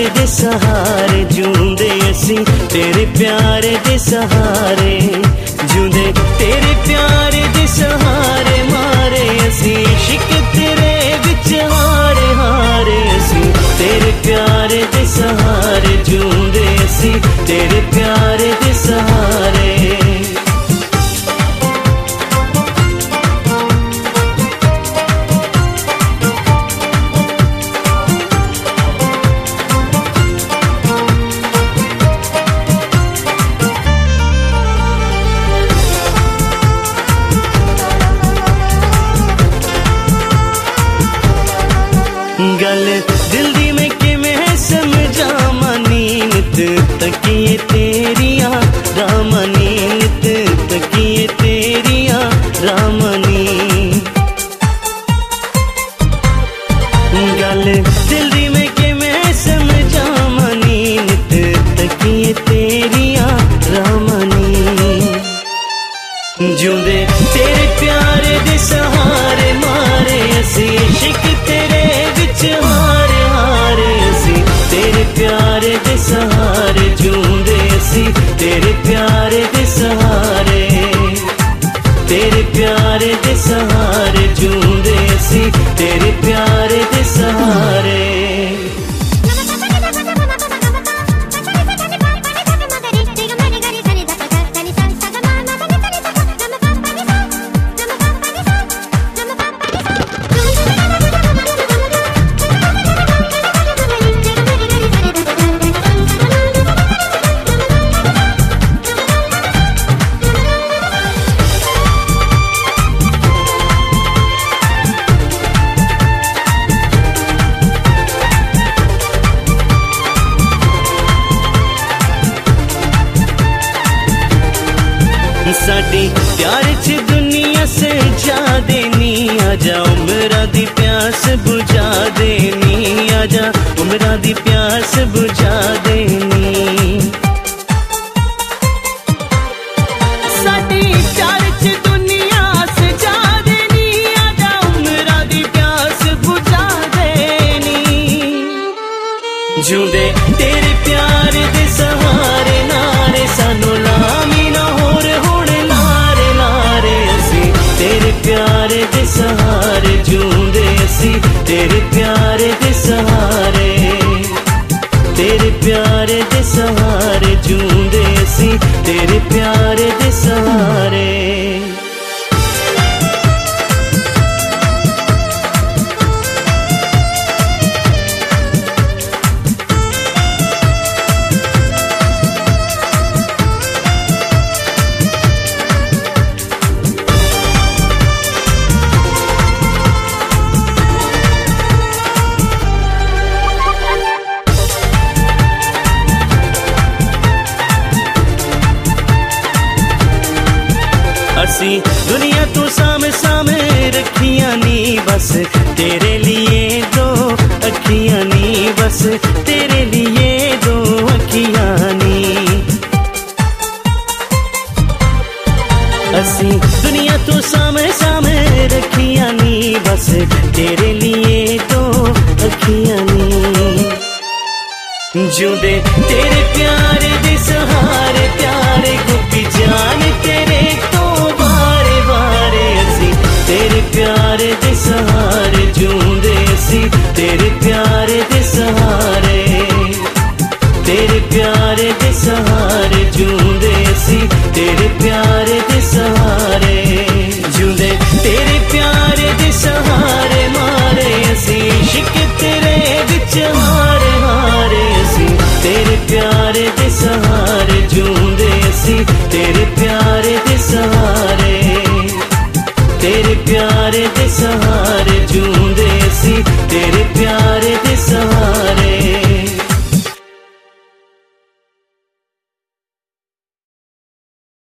दे सहारे जूंदे असी तेरे प्यारे दे सहारे जूंदे तेरे प्यारे दे सहारे मारे असी इश्क तेरे विच हारे हारे असी तेरे प्यारे दे सहारे जूंदे असी तेरे प्यारे दे सहारे। गल दिल दी में कि मैं समझा मनीत तकिए तेरिया रामनीत तकिए तेरिया रामनी गल दिल दी में कि मैं समझा मनीत तकिए तेरिया रामनी जूंदे तेरे प्यारे दे सहारे मारे असी इश्क तेरे विच हारे हारे असी तेरे प्यारे दे सहारे जूंदे असी तेरे प्यारे दे सहारे तेरे प्यारे दे सहारे जूंदे असी तेरे प्यारे दे सहारे। साडी प्यार च दुनिया से जा देनी आजा उमरा दी प्यास बुझा देनी आजा उमरा दी प्यास बुझा देनी साडी प्यार च दुनिया से जा देनी आजा उमरा दी प्यास बुझा देनी जूंदे तेरे प्यार दे सहारे नारे सानू लामी ना होर तेरे प्यारे दे सहारे जूंदे असी तेरे प्यारे दे सहारे तेरे प्यारे दे सहारे जूंदे असी तेरे प्यारे दे सहारे। असी दुनिया तो सामे सामे रखियां नी बस तेरे लिए दो अखियां नी बस तेरे लिए दो अखियां नी असी दुनिया तो सामे सामे रखियां नी बस तेरे लिए दो अखियां नी जूंदे तेरे प्यारे दे सहारे प्यारे गोपी जान तेरे तो बारे बारे असी तेरे प्यारे दे सहारे जूंदे असी तेरे प्यारे दे सहारे तेरे प्यारे दे सहारे जूंदे असी तेरे प्यारे दे सहारे जूंदे तेरे प्यारे दे सहारे मारे असी इश्क तेरे विच हारे हारे असी तेरे प्यारे दे सहारे जूंदे असी तेरे प्यारे दे सहारे तेरे प्यारे दे सहारे।